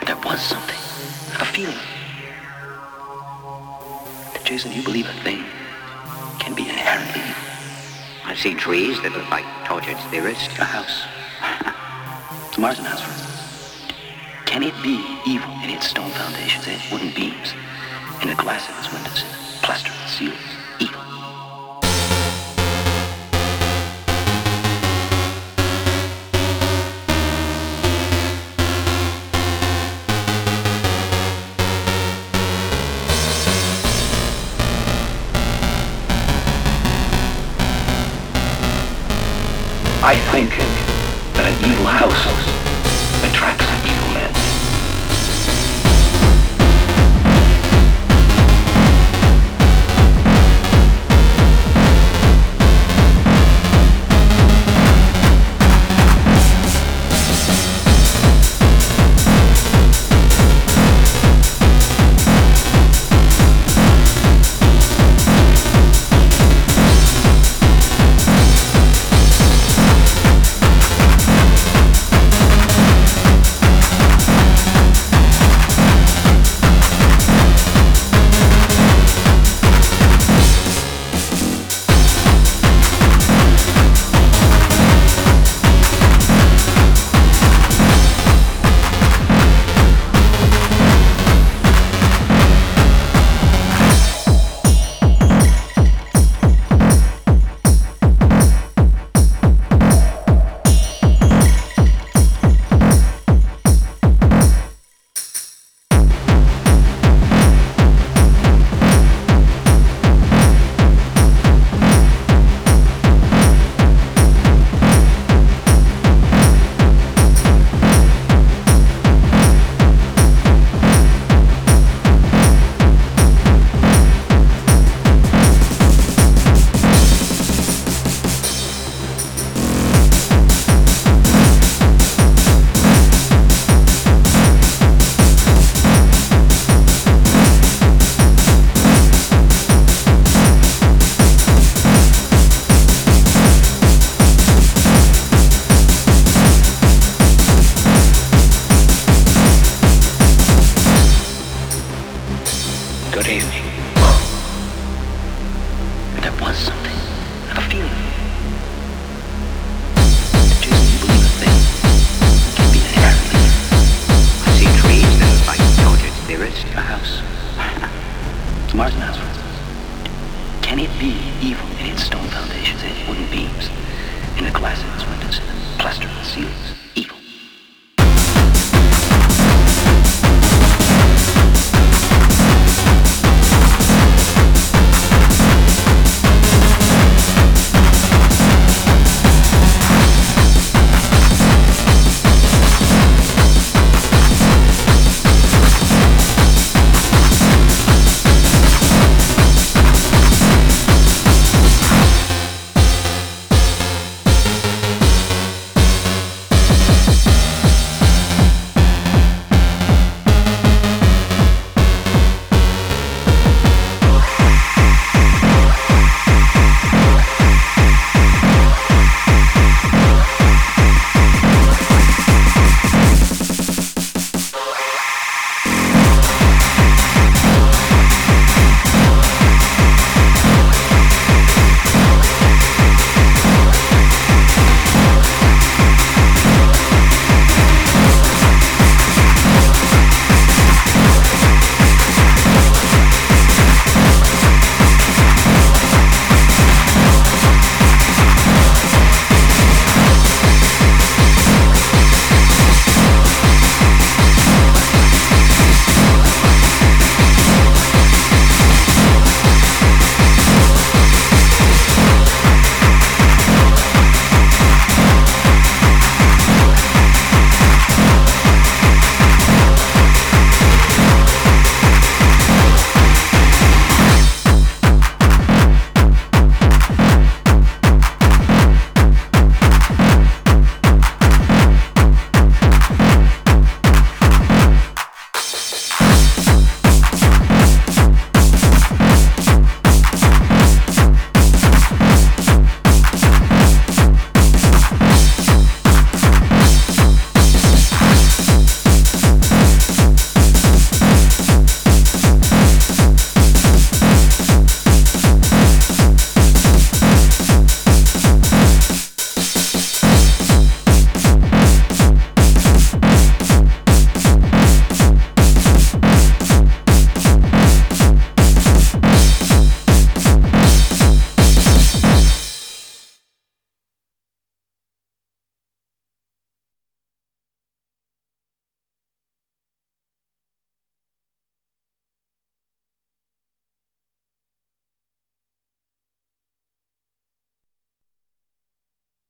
There was something, a feeling. Jason, you believe a thing can be inherently evil. I've seen trees that look like tortured spirits. A house. It's a Martian house, for instance. Can it be evil in its stone foundations, its wooden beams, in the glass of its windows, plaster of its ceilings? Evil. I think that an evil house